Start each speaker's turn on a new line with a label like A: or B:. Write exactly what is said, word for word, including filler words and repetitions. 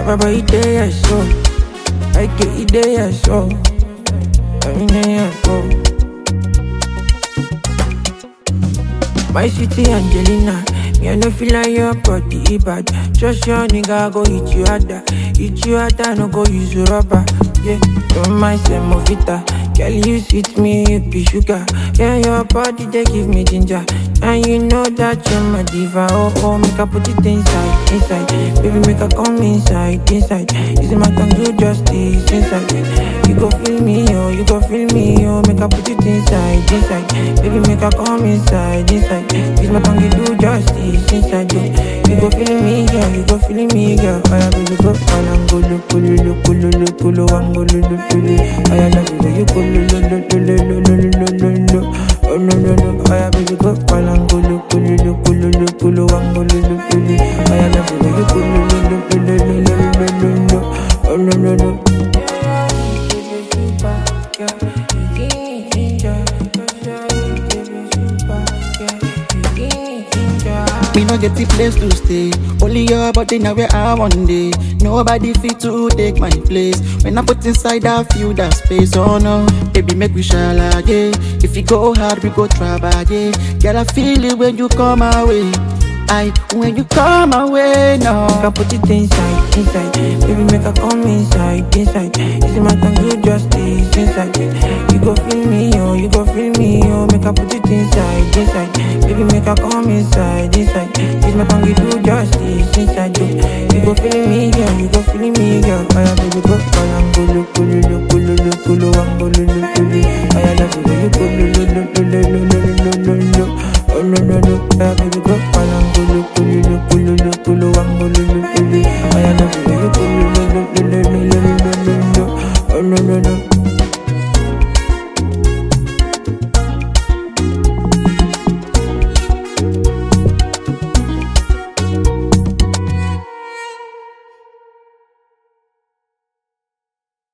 A: Baba ide ya so, I get ide ya so, I mean ya go. My city Angelina, me I no feel like your body bad. Just your nigga go hit you harder, hit you harder, no go use your rubber. Yeah, don't mind say Movita, girl you sweet me, you be sugar. Yeah, your body they give me ginger, and you know that you're my diva. Oh oh, make I put it inside, inside. Baby make I come inside, inside. You see my tongue do justice inside. You go feel me, oh, you go feel me, oh. Make I put it inside, inside. Baby make I come inside, inside. Use my tongue, you do justice inside you. You go feeling me, girl, you go feeling me, girl. I have to go, I am go, look, look, look, look, look, look, I'm go, look, look, look. I love you, you go, look, look, look, look, look, look, look, look. Oh no no no, I have to go, I am go, look, look, look, look, look, look, I'm go, look, look, look. I love you, you go, look, look, look, look, look, look, look. Oh no no no.
B: Me no get the place to stay. Only your body now where I want day. Nobody fit to take my place. When I put inside I feel that space. Oh no, baby make we shall again. If you go hard we go try again. Girl I feel it when you come my way. I when you come my way no.
A: Make I put it inside, inside. Baby make I come inside, inside. You see my tongue do justice inside. You go feel me, oh, you go feel me, oh. Make I put it inside, inside. Baby make I come inside, inside. Use my tongue, you do justice inside you. You go feeling me, girl, you go feeling me, girl. I love you, go, I am go, look, look, look, look, look, look, I'm go, look, look, look. I love you, you go, look, look, look, look, look, look, look, look. Oh no no no, I love you.